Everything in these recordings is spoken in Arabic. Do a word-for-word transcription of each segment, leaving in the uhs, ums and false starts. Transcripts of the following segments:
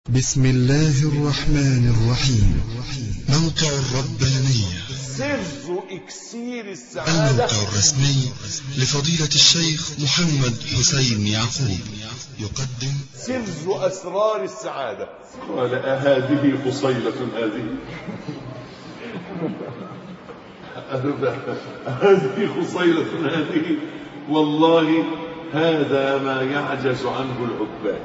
بسم الله الرحمن الرحيم. موقع الربانية سر إكسير السعادة، الموقع الرسمي لفضيلة الشيخ محمد حسين يعقوب، يقدم سر أسرار السعادة. قال أهذه فصيلة هذه هذه فصيلة هذه والله هذا ما يعجز عنه العباد.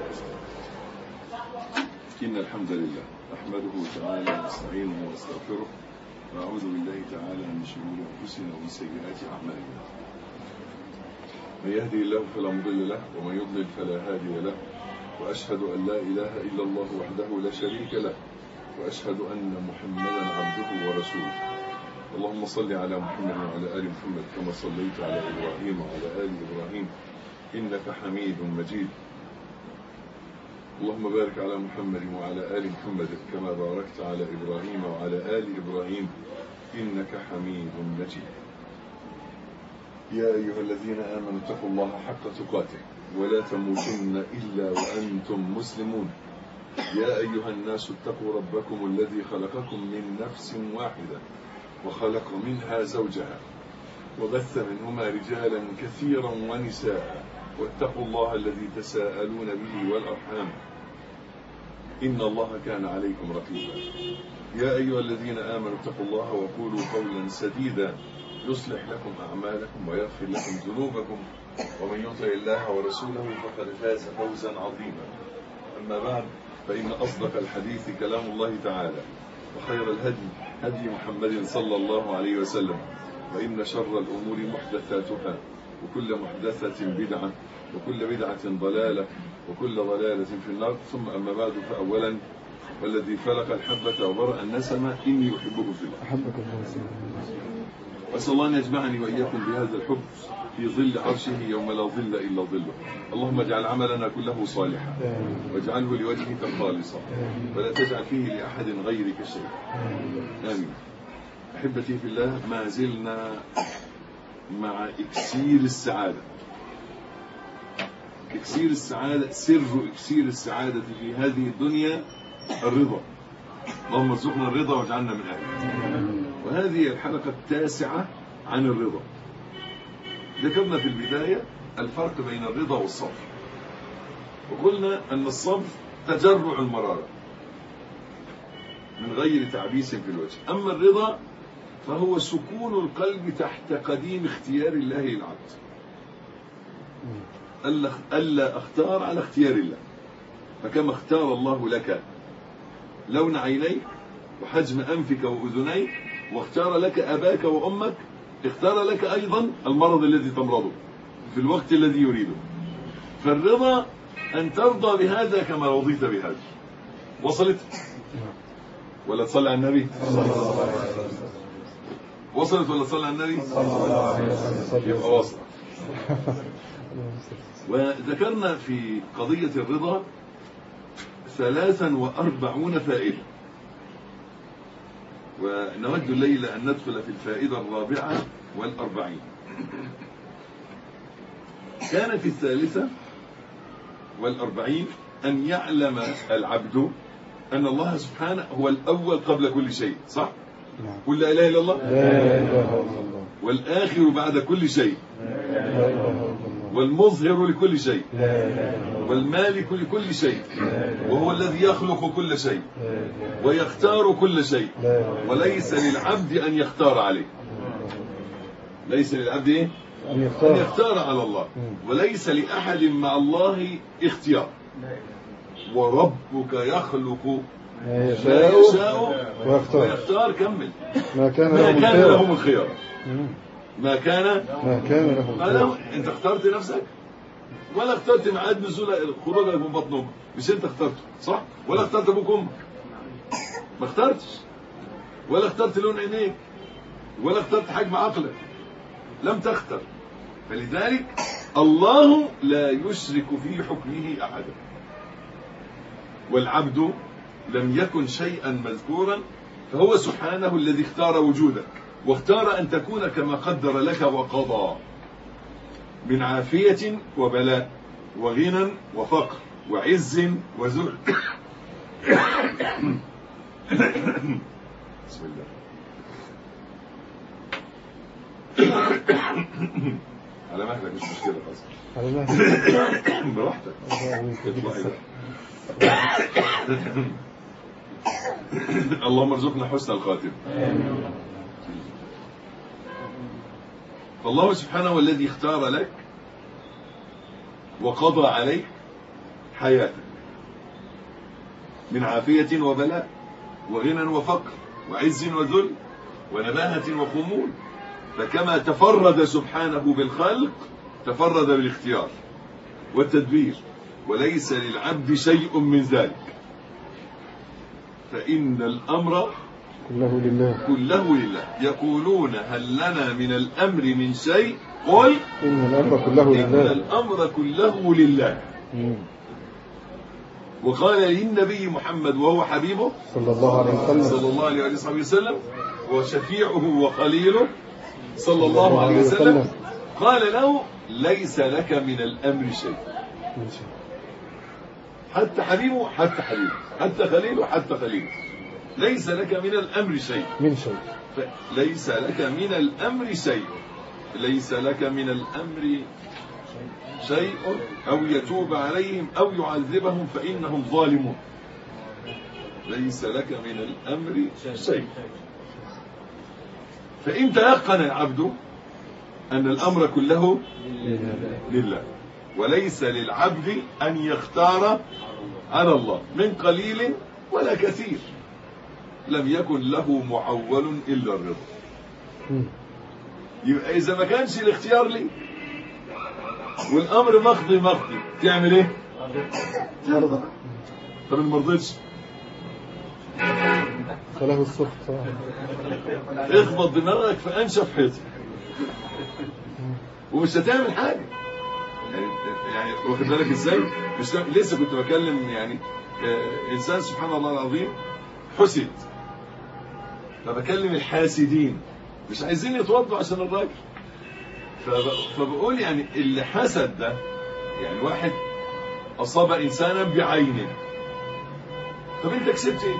إن الحمد لله نحمده تعالى ونستعينه ونستغفره ونعوذ بالله تعالى من شرور أنفسنا ومن سيئات أعمالنا. من يهدي الله فلا مضل له ومن يضلل فلا هادي له، وأشهد أن لا إله إلا الله وحده لا شريك له، وأشهد أن محمدا عبده ورسوله. اللهم صل على محمد وعلى آل محمد كما صليت على إبراهيم وعلى آل إبراهيم إنك حميد مجيد. اللهم بارك على محمد وعلى آل محمد كما باركت على إبراهيم وعلى آل إبراهيم إنك حميد مجيد. يا أيها الذين آمنوا اتقوا الله حق تقاته ولا تموتن إلا وأنتم مسلمون. يا أيها الناس اتقوا ربكم الذي خلقكم من نفس واحدة وخلق منها زوجها وبث منهما رجالا كثيرا ونساء، واتقوا الله الذي تساءلون به والأرحام إن الله كان عليكم رقيبا. يا أيها الذين آمنوا اتقوا الله وقولوا قولا سديدا يصلح لكم أعمالكم ويغفر لكم ذنوبكم، ومن يطع الله ورسوله فقد فاز فوزا عظيما. أما بعد، فإن أصدق الحديث كلام الله تعالى، وخير الهدي هدي محمد صلى الله عليه وسلم، وإن شر الأمور محدثاتها، وكل محدثة بدعة، وكل بدعة ضلالة، وكل ضلالة في النار. ثم أما بعد، فأولا والذي فلق الحبة وبرأ النسمة إني أحبكم في الله. أحبك الله. وأسأل الله أن يجمعني وإياكم بهذا الحب في ظل عرشه يوم لا ظل إلا ظله. اللهم اجعل عملنا كله صالحا واجعله لوجهك خالصا ولا تجعل فيه لأحد غيرك شيئا. آمين. أحبتي في الله، ما زلنا مع إكسير السعادة. إكسير السعادة، سر إكسير السعادة في هذه الدنيا الرضا. اللهم ارزقنا الرضا واجعلنا من أهله. وهذه الحلقة التاسعة عن الرضا. ذكرنا في البداية الفرق بين الرضا والصبر، وقلنا أن الصبر تجرع المرارة من غير تعبيس في الوجه، أما الرضا فهو سكون القلب تحت قديم اختيار الله للعبد. ألا أختار على اختيار الله، فكما اختار الله لك لون عينيك وحجم أنفك وأذنيك، واختار لك أباك وأمك، اختار لك أيضا المرض الذي تمرضه في الوقت الذي يريده. فالرضا أن ترضى بهذا كما رضيت بهذا. وصلت؟ ولا تصلي على النبي؟ وصلت ولا تصلي على النبي؟ يبقى وصلت. وذكرنا في قضية الرضا ثلاثا وأربعون فائدة، ونود الليلة أن ندخل في الفائدة الرابعة والأربعين. كانت الثالثة والأربعين أن يعلم العبد أن الله سبحانه هو الأول قبل كل شيء. صح؟ قل لا إله إلا الله. لا إله إلا الله. والآخر بعد كل شيء. لا إله إلا الله. والمظهر لكل شيء. والمالك لكل شيء. وهو الذي يخلق كل شيء ويختار كل شيء، وليس للعبد أن يختار عليه. ليس للعبد إيه؟ أن يختار على الله، وليس لأحد مع الله اختيار. وربك يخلق ما يشاء ويختار. كمل. ما كان لهم الخيار. ما كان ما كان لهم الخيار. انت اخترت نفسك ولا اخترت ميعاد نزول خروجك من بطن امك؟ مش انت اخترته، صح؟ ولا اخترت ابوك وامك؟ ما اخترتش. ولا اخترت لون عينيك، ولا اخترت حجم عقلك، لم تختر. فلذلك الله لا يشرك في حكمه احدا، والعبد لم يكن شيئا مذكورا، فهو سبحانه الذي اختار وجودك، واختار أن تكون كما قدر لك وقضى، من عافية وبلاء، وغنى وفقر، وعز وذل، بسم الله. على مهلك مش مشكلة خلاص. على مهلك. براحتك. اطلعي بقى. اللهم ارزقنا حسن الخاتم. فالله سبحانه هو الذي اختار لك وقضى عليك حياتك من عافية وبلاء وغنى وفقر وعز وذل ونباهة وخمول. فكما تفرد سبحانه بالخلق تفرد بالاختيار والتدبير، وليس للعبد شيء من ذلك. فإن الأمر كله لله كله لله. يقولون هل لنا من الأمر من شيء؟ قل إن الأمر كله إن لله. الأمر كله لله. مم. وقال للنبي محمد وهو حبيبه صلى الله عليه وسلم صلى الله عليه وسلم وشفيعه وخليله صلى الله عليه وسلم، قال له ليس لك من الأمر شيء. حتى حبيبه حتى حبيبه حتى خليله حتى خليله ليس لك من الأمر شيء. من شيء ليس لك من الأمر شيء. ليس لك من الأمر شيء أو يتوب عليهم أو يعذبهم فإنهم ظالمون. ليس لك من الأمر شيء. فإن تيقن العبد أن الأمر كله لله، وليس للعبد أن يختار على الله من قليل ولا كثير، لم يكن له معول إلا الرضا. يبقى إذا ما كانش الاختيار لي والأمر مقضي مقضي تعمل إيه؟ ترضى. طب ما رضيتش فله السخط. اخبط دماغك في أنشف حيطة ومش هتعمل حاجة. يعني يعني واخد بالك ازاي؟ مش لسه كنت بكلم يعني آه انسان سبحان الله العظيم حسد، فبكلم الحاسدين مش عايزين يتوضوا عشان الراجل، فبقول يعني اللي حسد ده يعني واحد اصاب انسانا بعينه، طب انت كسبت ايه؟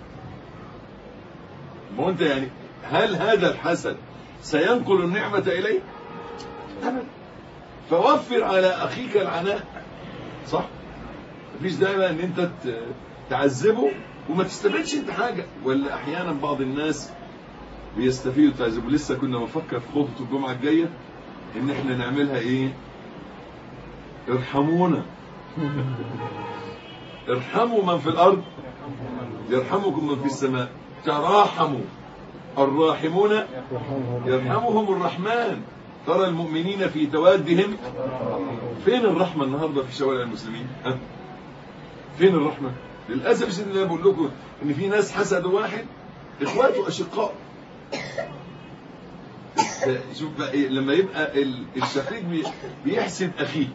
ما انت يعني هل هذا الحسد سينقل النعمة اليه؟ ابدا. فوفر على اخيك العناء، صح؟ مفيش داعي ان انت تعذبه وما تستفيدش انت حاجه. ولا احيانا بعض الناس بيستفيدوا تعذبوا. لسه كنا بنفكر في خطبه الجمعه الجايه ان احنا نعملها ايه؟ ارحمونا. ارحموا من في الارض يرحمكم من في السماء. تراحموا الراحمون يرحمهم الرحمن. ترى المؤمنين في توادهم. فين الرحمة النهاردة في شوارع المسلمين؟ ها؟ فين الرحمة؟ للأسف الشديد اللي بقول لكم إن في ناس حسدوا واحد إخواته أشقاء. شوف بقى إيه لما يبقى الشقيق بيحسد أخيه،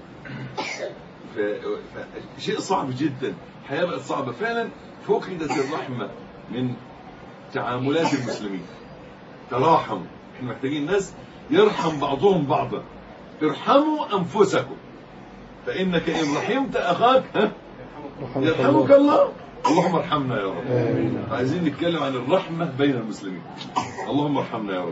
شيء صعب جدا. الحياة بقت صعبة فعلا. فقدت الرحمة من تعاملات المسلمين. تراحموا. احنا محتاجين ناس يرحم بعضهم بعضا. ارحموا أنفسكم فإنك إن رحمت أخاك ها يرحمك الله. اللهم ارحمنا يا رب. عايزين نتكلم عن الرحمة بين المسلمين. اللهم ارحمنا يا رب.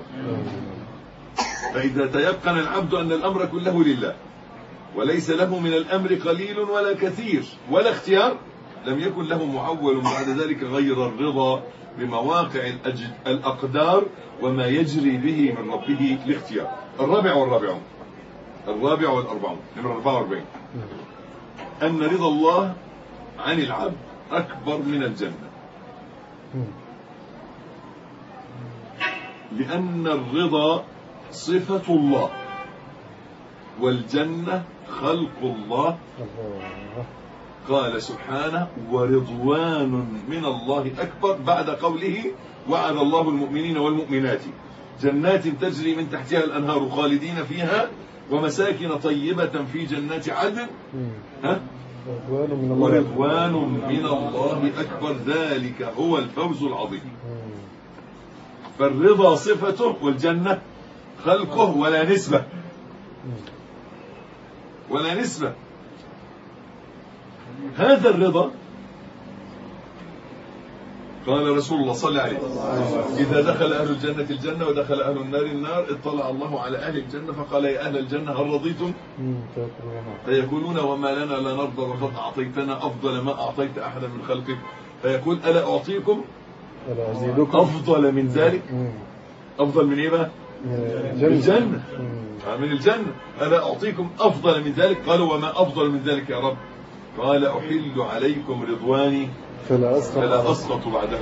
فإذا تيقن العبد أن الأمر كله لله وليس له من الأمر قليل ولا كثير ولا اختيار، لم يكن له معول بعد ذلك غير الرضا بمواقع الأقدار وما يجري به من ربه الاختيار. الرابع والرابعون الرابع والأربعون نمرة أربعة وأربعين أن رضا الله عن العبد أكبر من الجنة، لأن الرضا صفة الله والجنة خلق الله. قال سبحانه ورضوان من الله أكبر بعد قوله وعد الله المؤمنين والمؤمنات جنات تجري من تحتها الأنهار خالدين فيها ومساكن طيبة في جنات عدن ها؟ ورضوان من الله أكبر ذلك هو الفوز العظيم. فالرضا صفته والجنة خلقه ولا نسبة ولا نسبة. هذا الرضا قال رسول الله صلى الله عليه وسلم إذا دخل أهل الجنة الجنة ودخل أهل النار النار اطلع الله على أهل الجنة فقال يا أهل الجنة هل رضيتم؟ فيقولون وما لنا لا نرضى وقد أعطيتنا أفضل ما أعطيت أحدا من خلقك. فيقول ألا أعطيكم أفضل من ذلك؟ أفضل من إيه بقى؟ من الجنة. من الجنة. ألا أعطيكم أفضل من ذلك؟ قالوا وما أفضل من ذلك يا رب؟ قال أحل عليكم رضواني فلا أسقط, فلا أسقط بعده.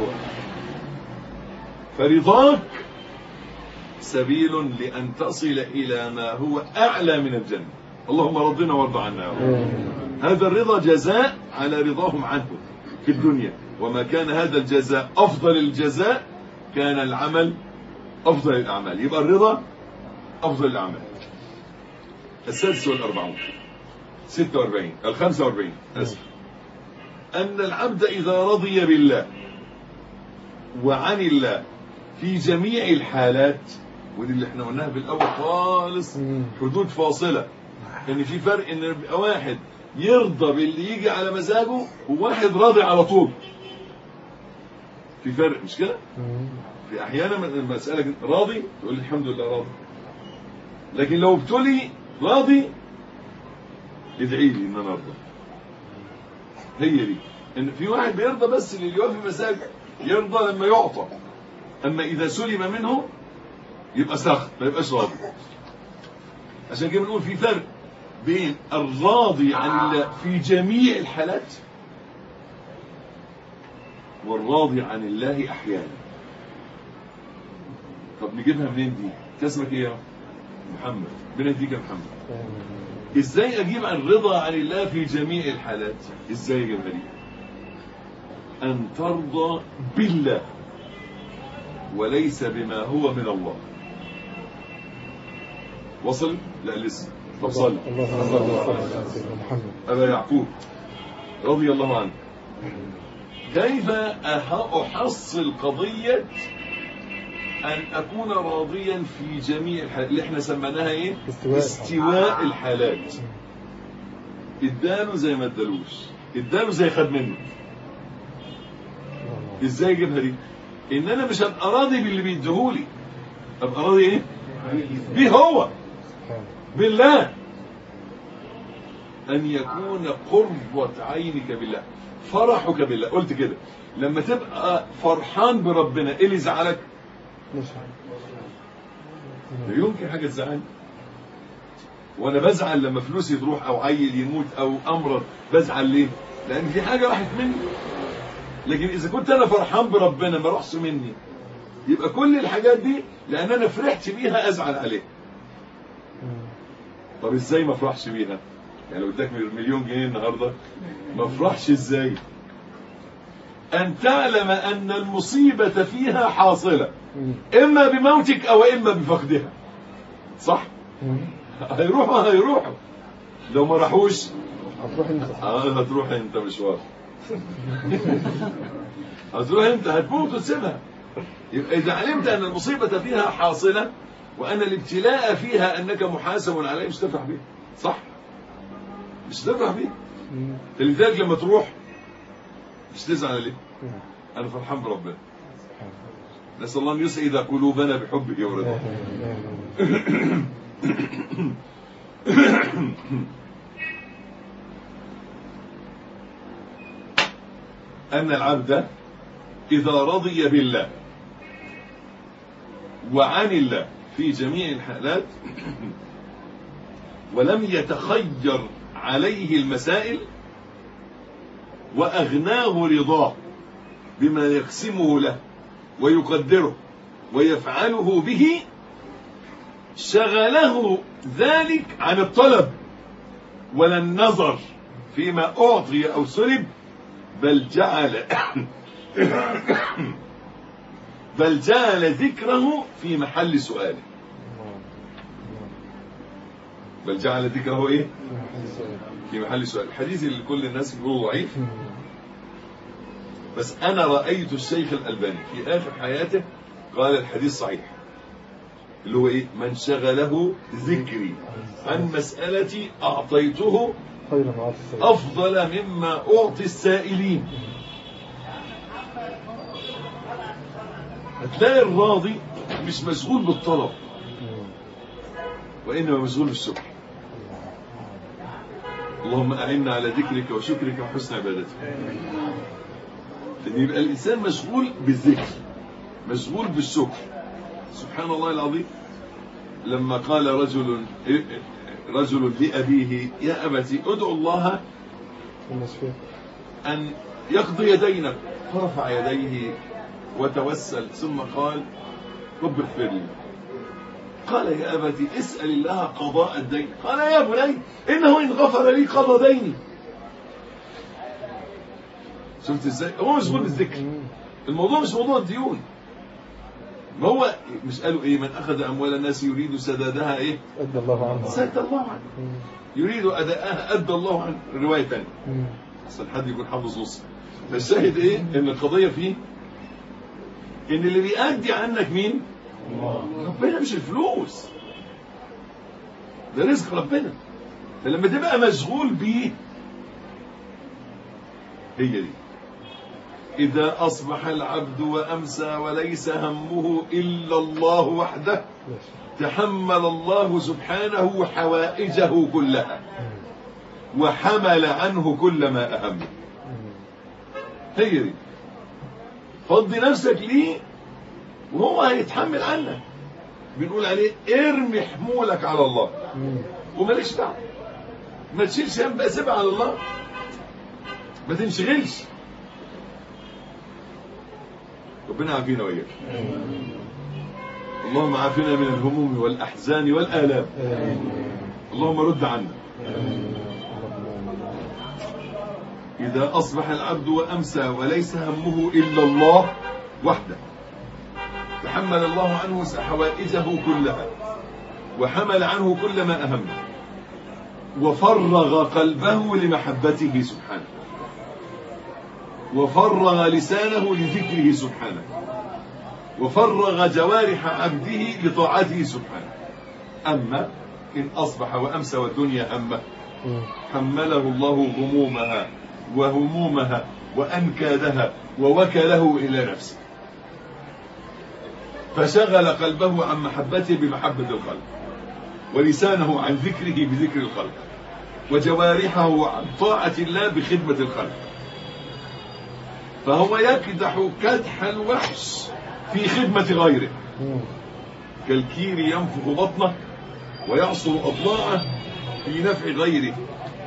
فرضاك سبيل لأن تصل إلى ما هو أعلى من الجنة. اللهم رضنا وارض عنا. هذا الرضا جزاء على رضاهم عنه في الدنيا، وما كان هذا الجزاء أفضل الجزاء كان العمل أفضل الأعمال. يبقى الرضا أفضل الأعمال. السادس والأربعون ستة وأربعين الخمسة وأربعين أسف. أن العبد إذا رضي بالله وعن الله في جميع الحالات، ودي اللي احنا قلناها بالأول خالص، حدود فاصلة، ان في فرق ان يبقى واحد يرضى باللي يجي على مزاجه وواحد راضي على طول. في فرق مش كده؟ في احيانا المسألة راضي تقول الحمد لله راضي، لكن لو ابتلي راضي ادعي لي ان انا ارضى. هي دي ان في واحد بيرضى بس اللي يوافي مزاجه، يرضى لما يعطى، اما اذا سلم منه يبقى سخط ما يبقاش راضي. عشان كده بنقول في فرق بين الراضي عن الله في جميع الحالات والراضي عن الله احيانا. طب نجيبها منين دي؟ اسمك ايه يا محمد؟ بنديك يا محمد. ازاي اجيب عن الرضا عن الله في جميع الحالات؟ ازاي اجيبها دي؟ ان ترضى بالله وليس بما هو من الله. وصل؟ لا لسه. طب صلي. أبا يعقوب رضي الله عنه كيف أحصل قضية أن أكون راضيا في جميع الحالات اللي احنا سميناها ايه؟ استواء الحالات. اداله زي ما ادالوش، اداله زي خد منه. ازاي اجيبها دي؟ ان انا مش هبقى راضي باللي بيديهولي، ابقى راضي ايه؟ بيه هو، بالله. ان يكون قرة عينك بالله، فرحك بالله. قلت كده لما تبقى فرحان بربنا ايه اللي يزعلك؟ لا يمكن حاجة تزعلني. وانا بزعل لما فلوسي تروح او عيل يموت او امرض، بزعل ليه؟ لان في حاجة راحت مني. لكن اذا كنت انا فرحان بربنا ما راحش مني، يبقى كل الحاجات دي لان انا فرحت بيها ازعل عليها. طب ازاي ما افرحش بيها؟ يعني لو اداك مليون جنيه النهارده ما افرحش ازاي؟ ان تعلم ان المصيبة فيها حاصلة اما بموتك او اما بفقدها. صح؟ هيروحوا هيروحوا لو ما راحوش هتروح انت. اه هتروح انت مشوار. هتروح انت هتموت وتسيبها. يبقى اذا علمت ان المصيبة فيها حاصلة وان الابتلاء فيها انك محاسب عليه مش تفرح بيه. صح؟ مش تفرح بيه. فلذلك لما تروح مش تزعل ليه؟ انا فرحان بربنا. نسأل الله ان يسعد قلوبنا بحبه ورضاه. أن العبد إذا رضي بالله وعن الله في جميع الحالات ولم يتخير عليه المسائل وأغناه رضاه بما يقسمه له ويقدره ويفعله به، شغله ذلك عن الطلب ولا النظر فيما أعطي أو سلب، بل جعل بل جعل ذكره في محل سؤاله. بل جعل ذكره ايه؟ في محل سؤال. الحديث اللي كل الناس يقولوا ضعيف، بس انا رأيت الشيخ الألباني في اخر حياته قال الحديث صحيح، اللي هو ايه؟ من شغله ذكري عن مسألتي اعطيته افضل مما اعطي السائلين. هتلاقي الراضي مش مشغول بالطلب وإنما مشغول بالشكر. اللهم أعنا على ذكرك وشكرك وحسن عبادتك. لأن يبقى الإنسان مشغول بالذكر مشغول بالشكر. سبحان الله العظيم. لما قال رجل رجل لأبيه يا أبتي ادعو الله أن يقضي دينك، فرفع يديه وتوسل ثم قال رب اغفر لي. قال يا أبتي اسأل الله قضاء الدين. قال يا بني إنه إن غفر لي قضى ديني. شفت ازاي؟ هو مشغول بالذكر. الموضوع مش موضوع الديون. ما هو مش قالوا ايه من اخذ اموال الناس يريد سدادها ايه؟ أدى الله عنه. سد الله عنه. يريد اداءها ادى الله عنه. روايه ثانيه. اصل حد يكون حافظ نص. فالشاهد ايه؟ ان القضيه فيه ان اللي بيأدي عنك مين؟ ربنا، مش الفلوس. ده رزق ربنا. فلما تبقى مشغول بيه هي دي. إذا أصبح العبد وأمسى وليس همه إلا الله وحده تحمل الله سبحانه حوائجه كلها وحمل عنه كل ما أهمه. هي دي. فضي نفسك ليه وهو هيتحمل عنك. بنقول عليه ارمي حمولك على الله ومالكش دعوه. ما تشيلش هم بقى، سيبها على الله. ما تنشغلش. ربنا عافينا وإياك. اللهم عافنا من الهموم والأحزان والآلام. اللهم رد عنا. إذا أصبح العبد وأمسى وليس همه إلا الله وحده تحمل الله عنه حوائجه كلها وحمل عنه كل ما أهمه وفرغ قلبه لمحبته سبحانه وفرغ لسانه لذكره سبحانه وفرغ جوارح عبده لطاعته سبحانه. أما إن أصبح وأمسى والدنيا همه حمله الله غمومها وهمومها وأنكادها ووكله إلى نفسه فشغل قلبه عن محبته بمحبة الخلق ولسانه عن ذكره بذكر الخلق وجوارحه عن طاعة الله بخدمة الخلق. فهو يكدح كدح الوحش في خدمة غيره كالكير ينفخ بطنه ويعصر أضلاعه في نفع غيره.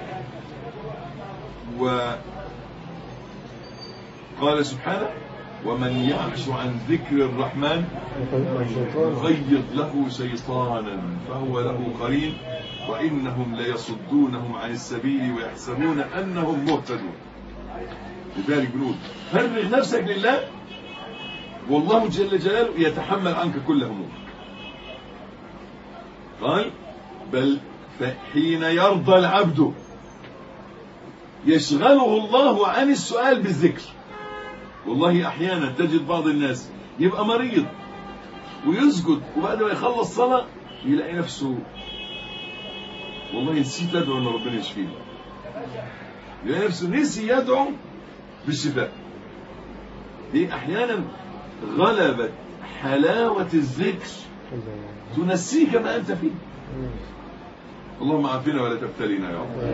وقال سبحانه ومن يعش عن ذكر الرحمن يغيض له شيطانا فهو له قرين وإنهم ليصدونهم عن السبيل ويحسبون أنهم مهتدون. لذلك بنقول فرغ نفسك لله والله جل جلاله يتحمل عنك كل همومك. قال بل حين يرضى العبد يشغله الله عن السؤال بالذكر. والله أحيانا تجد بعض الناس يبقى مريض ويسجد وبعد ما يخلص صلاة يلاقي نفسه والله نسيت أدعو أن ربنا يشفيه. يلاقي نفسه نسي يدعو بالشفاء. دي أحيانا غلبت حلاوة الذكر تنسيك ما أنت فيه. اللهم عافنا ولا تبتلينا يا رب.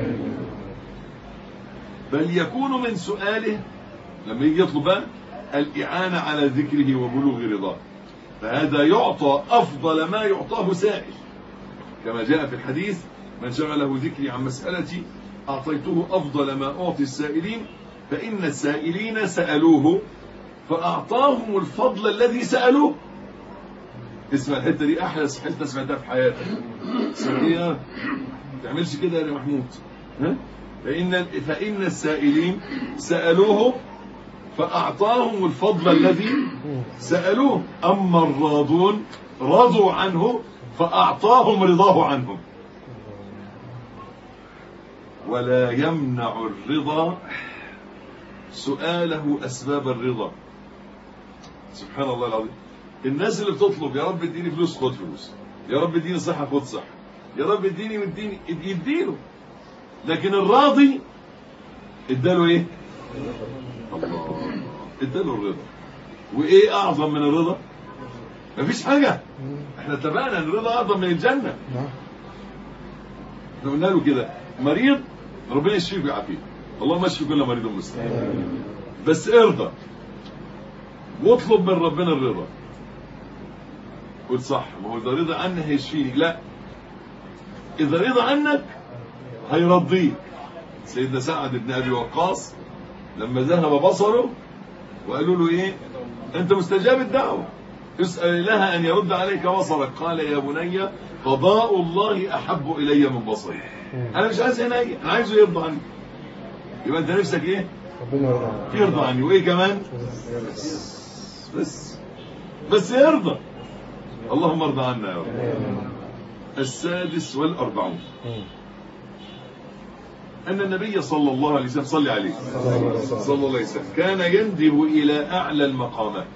بل يكون من سؤاله لما يجي يطلب الإعانة على ذكره وبلوغ رضاه فهذا يعطى أفضل ما يعطاه سائل كما جاء في الحديث من شغله ذكري عن مسألتي أعطيته أفضل ما أعطي السائلين فإن السائلين سألوه فأعطاهم الفضل الذي سألوه. اسمع الحتة دي أحلى حتة سمعتها في حياتك. اسمع ما تعملش كده يا محمود. ها؟ فإن, فإن السائلين سألوه فأعطاهم الفضل الذي سألوه أما الراضون رضوا عنه فأعطاهم رضاه عنهم. ولا يمنع الرضا سؤاله أسباب الرضا. سبحان الله العظيم. الناس اللي بتطلب يا رب اديني فلوس خد فلوس، يا رب اديني صحة خد صحة، يا رب اديني واديني يديله. لكن الراضي اداله ايه؟ الله اداله الرضا. وايه اعظم من الرضا؟ مفيش حاجة. احنا اتفقنا ان الرضا اعظم من الجنة. نعم. احنا قلنا له كده مريض ربنا يشفيك ويعافيك، اللهم اشفي كل مريض مسلم، بس ارضى واطلب من ربنا الرضا. قل صح، ما هو اذا رضى عني هيشفيني، لا، اذا رضى عنك هيرضيك. سيدنا سعد بن ابي وقاص لما ذهب بصره وقالوا له ايه؟ انت مستجاب الدعوه، اسال الله ان يرد عليك بصرك. قال يا بني قضاء الله احب الي من بصري. انا مش عايز عيني، انا عايزه يرضى عني. يبقى انت نفسك ايه؟ ربنا يرضى عنك. يرضى عني، وايه كمان؟ بس بس يرضى. اللهم ارضى عنا يا رب. السادس والأربعون أن النبي صلى الله عليه وسلم صلى عليه صلى الله عليه وسلم كان يندب إلى أعلى المقامات،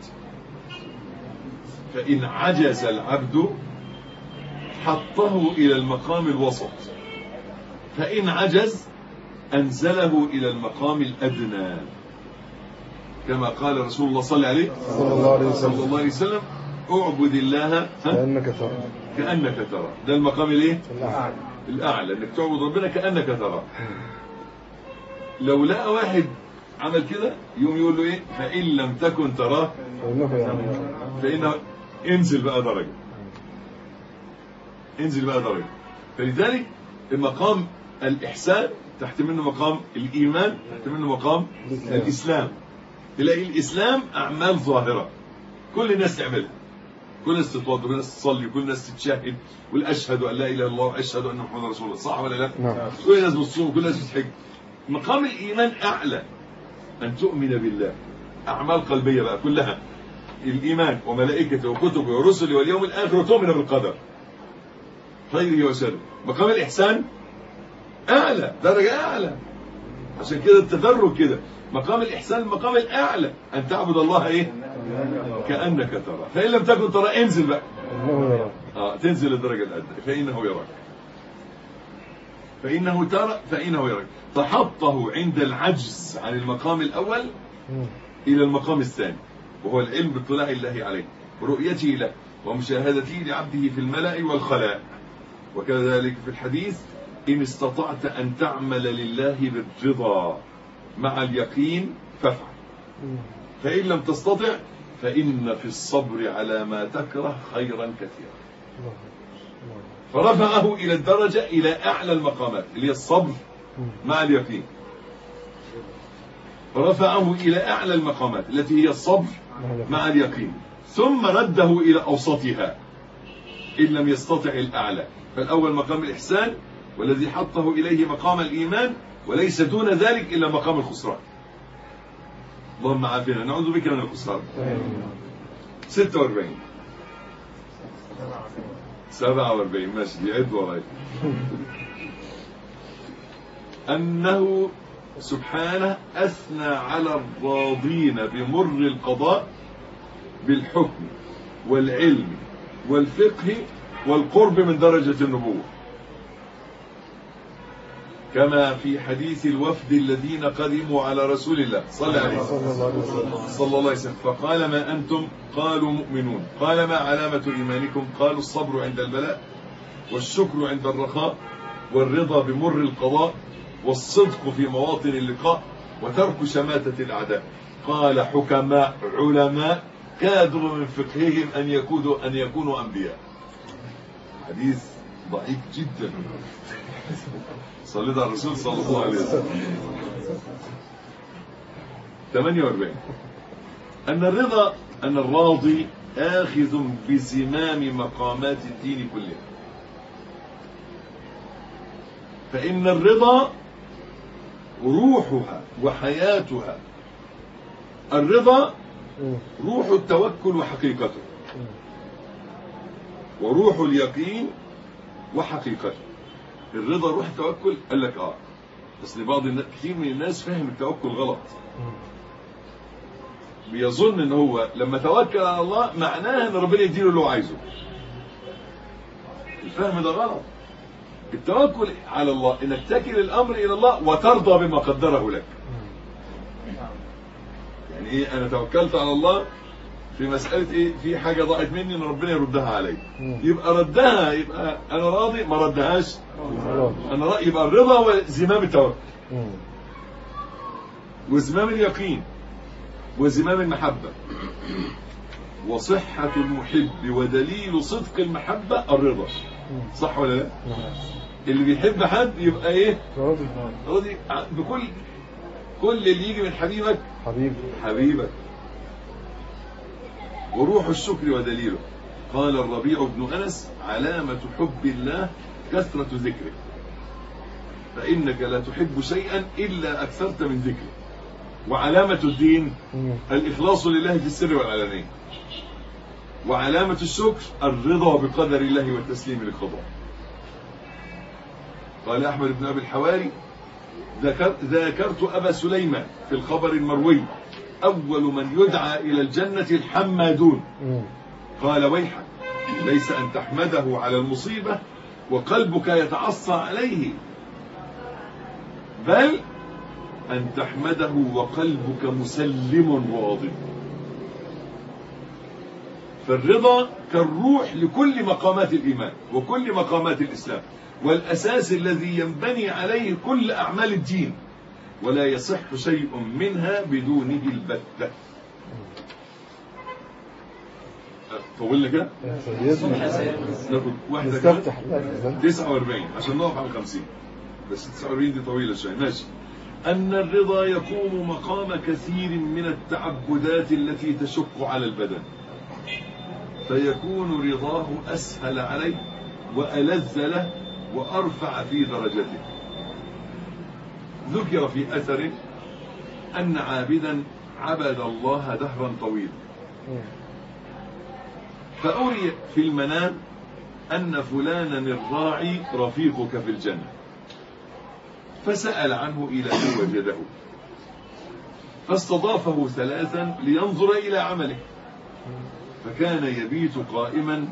فإن عجز العبد حطه إلى المقام الوسط، فإن عجز أنزله إلى المقام الأدنى، كما قال رسول الله صلى عليه صلى الله عليه صلى وسلم الله عليه وسلم اعبد الله كأنك ترى. كأنك ترى. ده المقام الايه؟ الأعلى. الأعلى، انك تعبد ربنا كأنك ترى. لو لقى واحد عمل كده يوم يقول له ايه؟ فإن لم تكن تراه فإنه يعني فإنه انزل بقى درجة، انزل بقى درجة. فلذلك المقام الإحسان تحت منه مقام الإيمان، تحت منه مقام الإسلام. تلاقي الإسلام أعمال ظاهرة كل الناس تعملها، كل الناس تتوضا، كل الناس تصلي، كل الناس تتشهد، والاشهد ان لا اله الا الله واشهد ان محمدا رسول الله، صح ولا لا؟ نعم. كل الناس بتصوم، كل الناس بتحج. مقام الايمان اعلى، ان تؤمن بالله، اعمال قلبيه بقى كلها، الايمان وملائكته وكتبه ورسله واليوم الاخر، وتؤمن بالقدر خيره وشره. مقام الاحسان اعلى، درجه اعلى. عشان كده التدرج كده، مقام الإحسان المقام الأعلى، أن تعبد الله إيه؟ كأنك ترى، فإن لم تكن ترى انزل بقى. إنه يراك. آه تنزل الدرجة الأدنى، فإنه يراك. فإنه ترى فإنه يراك. فحطه عند العجز عن المقام الأول إلى المقام الثاني، وهو العلم باطلاع الله عليه ورؤيته له ومشاهدته لعبده في الملأ والخلاء. وكذلك في الحديث إن استطعت أن تعمل لله بالرضا مع اليقين فافعل، فإن لم تستطع فإن في الصبر على ما تكره خيرا كثيرا. فرفعه إلى الدرجة إلى أعلى المقامات اللي هي الصبر مع اليقين، فرفعه إلى أعلى المقامات التي هي الصبر مع اليقين، ثم رده إلى أوسطها إن لم يستطع الأعلى. فالأول مقام الإحسان، والذي حطه إليه مقام الإيمان، وليس دون ذلك إلا مقام الخسران. اللهم عافنا، نعوذ بك من الخسران. ستة وأربعين سبعة وأربعين ماشي، يعد وراي. أنه سبحانه أثنى على الراضين بمر القضاء بالحكم والعلم والفقه والقرب من درجة النبوة، كما في حديث الوفد الذين قدموا على رسول الله صلى الله عليه وسلم صلى الله عليه وسلم فقال ما أنتم؟ قالوا مؤمنون. قال ما علامة إيمانكم؟ قالوا الصبر عند البلاء، والشكر عند الرخاء، والرضا بمر القضاء، والصدق في مواطن اللقاء، وترك شماتة الأعداء. قال حكماء علماء كادوا من فقههم أن يكونوا أن يكونوا أنبياء. حديث ضعيف جدا. صليت على الرسول صلى الله عليه وسلم. ثمانية وأربعين أن الرضا أن الراضي آخذ بزمام مقامات الدين كلها، فإن الرضا روحها وحياتها. الرضا روح التوكل وحقيقته، وروح اليقين وحقيقته. الرضا روح التوكل، قال لك اه بس لبعض الناس، كثير من الناس فاهم التوكل غلط، بيظن ان هو لما توكل على الله معناه ان ربنا يديله اللي هو عايزه. الفهم ده غلط. التوكل على الله انك تكل الامر الى الله وترضى بما قدره لك. يعني ايه؟ انا توكلت على الله في مسألة ايه؟ في حاجة ضاعت مني ان ربنا يردها علي. مم. يبقى ردها، يبقى انا راضي، ما ردهاش خلاص. انا راضي. يبقى الرضا وزمام التوكل مم. وزمام اليقين وزمام المحبة. وصحة المحب ودليل صدق المحبة الرضا. مم. صح ولا لا؟ نعم. اللي بيحب حد يبقى ايه؟ راضي. راضي بكل كل اللي يجي من حبيبك حبيبي. حبيبك. وروح الشكر ودليله. قال الربيع بن أنس: علامة حب الله كثرة ذكره، فإنك لا تحب شيئا إلا أكثرت من ذكره. وعلامة الدين مم. الإخلاص لله في السر والعلانية. وعلامة الشكر الرضا بقدر الله والتسليم للقضاء. قال أحمد بن أبي الحواري: ذكر ذاكرت أبا سليمان في الخبر المروي: أول من يدعى إلى الجنة الحمادون. مم. قال: ويحك، ليس أن تحمده على المصيبة وقلبك يتعصى عليه، بل أن تحمده وقلبك مسلم راضٍ. فالرضا كالروح لكل مقامات الإيمان وكل مقامات الإسلام، والأساس الذي ينبني عليه كل أعمال الدين، ولا يصح شيء منها بدونه البتة. طولنا كده؟ يا سيدنا. ناخد واحدة كده. نستفتح الآن. تسعة وأربعين عشان نقف على خمسين، بس تسعة وأربعين دي طويلة شوية. ماشي. أن الرضا يقوم مقام كثير من التعبدات التي تشق على البدن، فيكون رضاه أسهل عليه وألذ له وأرفع في درجته. ذكر في أثر أن عابدا عبد الله دهرا طويلا، مم. فأري في المنام أن فلانا الراعي رفيقك في الجنة، فسأل عنه إلى أن وجده، فاستضافه ثلاثا لينظر إلى عمله، فكان يبيت قائما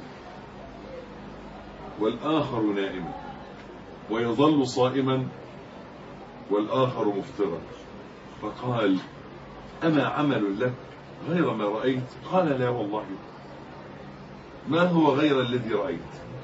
والآخر نائما، ويظل صائما والآخر مفطرا. فقال: أما عمل لك غير ما رأيت؟ قال: لا والله. ما هو غير الذي رأيت؟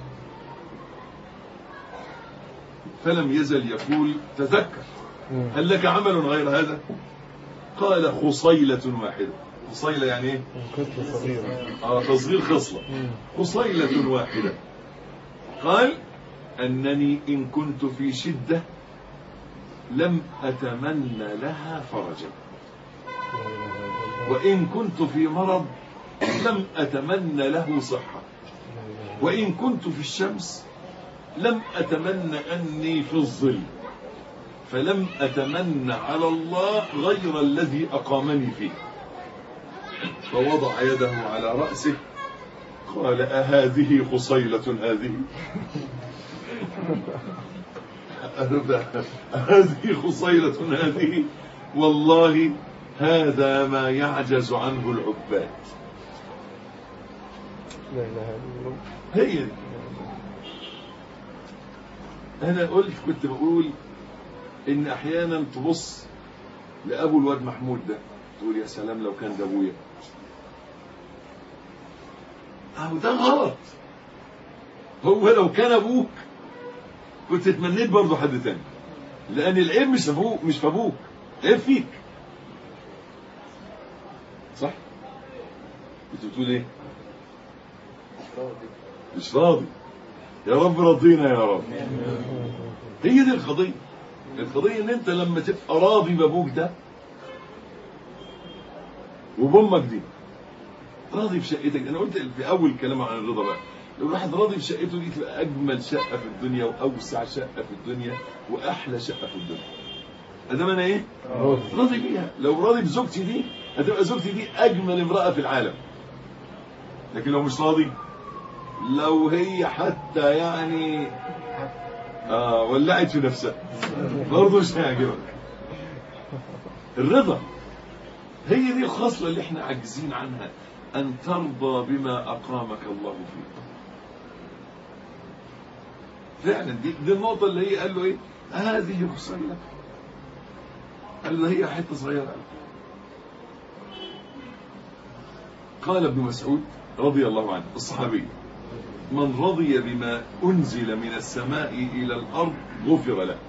فلم يزل يقول: تذكر، هل لك عمل غير هذا؟ قال: خصيلة واحدة. خصيلة يعني ايه؟ خصلة صغيرة. اه تصغير خصلة. خصيلة واحدة. قال: أنني إن كنت في شدة لم أتمنى لها فرجا، وإن كنت في مرض لم أتمنى له صحة، وإن كنت في الشمس لم أتمنى أني في الظل، فلم أتمنى على الله غير الذي أقامني فيه. فوضع يده على رأسه قال: أهذه خصيلة هذه؟ هذه خصيلة هذه؟ والله هذا ما يعجز عنه العباد. لا إله إلا الله. هي دي. أنا قلت كنت بقول إن أحيانا تبص لأبو الواد محمود ده تقول: يا سلام لو كان ده أبويا. أو ده غلط. هو لو كان أبوك كنت تتمنيت برضه حد تاني، لأن العيب مش أبوك، مش في أبوك، العيب فيك. صح؟ أنت بتقول إيه؟ مش راضي. يا رب رضينا يا رب. هي دي القضية. القضية ان انت لما تبقى راضي بابوك ده وبامك دي، راضي بشقتك. انا قلت في اول كلام عن الرضا بقى، لو الواحد راضي بشقته دي تبقى اجمل شقة في الدنيا واوسع شقة في الدنيا واحلى شقة في الدنيا. ادام انا ايه؟ راضي بيها. لو راضي بزوجتي دي هتبقى زوجتي دي اجمل امرأة في العالم. لكن لو مش راضي، لو هي حتى يعني آه ولعت في نفسها برضه مش هيعجبك. الرضا هي دي الخصلة اللي احنا عاجزين عنها، أن ترضى بما أقامك الله فيه. فعلا دي, دي النقطة اللي هي قال له ايه؟ هذه خصيلة. قال له هي حتة صغيرة. قال ابن مسعود رضي الله عنه الصحابي: من رضي بما أنزل من السماء إلى الأرض غفر له.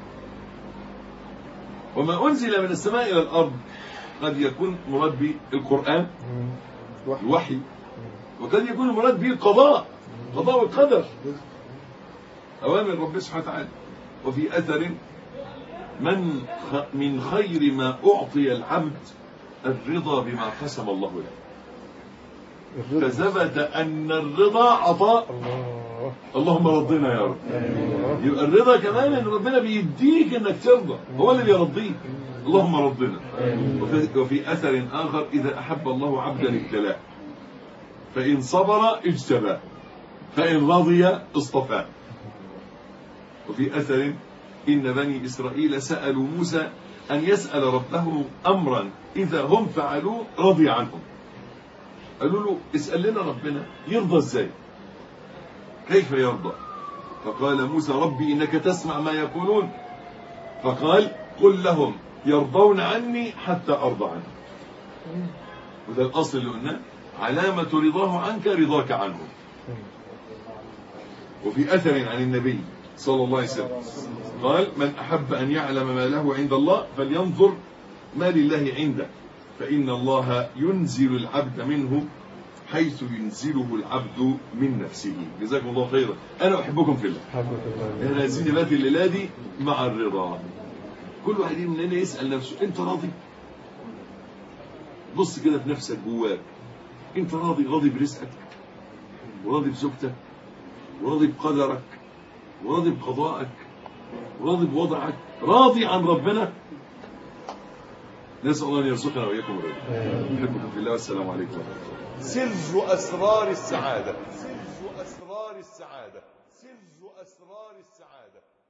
وما أنزل من السماء إلى الأرض قد يكون مراد به القرآن الوحي، وقد يكون مراد به القضاء قضاء والقدر أوامر رب سبحانه وتعالى. وفي أثر: من من خير ما أعطي العبد الرضا بما قسم الله له. فثبت أن الرضا عطاء. الله. اللهم رضينا يا رب. يبقى الرضا كمان ان ربنا بيديك انك ترضى، هو اللي بيرضيك. اللهم رضنا. وفي, وفي اثر اخر: اذا احب الله عبدا ابتلاه، فان صبر اجتباه، فان رضي اصطفاه. وفي اثر: ان بني اسرائيل سالوا موسى ان يسال ربه امرا اذا هم فعلوه رضي عنهم. قالوا له: اسال لنا ربنا يرضى ازاي، كيف يرضى؟ فقال موسى: ربي إنك تسمع ما يقولون. فقال: قل لهم يرضون عني حتى أرضى عنهم. وده الأصل اللي قلناه: علامة رضاه عنك رضاك عنه. وفي أثر عن النبي صلى الله عليه وسلم قال: من أحب أن يعلم ما له عند الله فلينظر ما لله عنده، فإن الله ينزل العبد منه حيث ينزله العبد من نفسه. جزاكم الله خيرا. أنا أحبكم في الله. احنا عايزين نباتي الليلة دي مع الرضا. كل واحد مننا يسأل نفسه: أنت راضي؟ بص كده في نفسك جواك، أنت راضي؟ راضي برزقك، وراضي بزوجتك، وراضي بقدرك، وراضي بقضائك، وراضي بوضعك، راضي عن ربنا؟ نسأل الله أن يرزقنا وإياكم الرضا. أحبكم في الله، والسلام عليكم ورحمة الله. سر أسرار السعادة. سر أسرار السعادة. سر أسرار السعادة.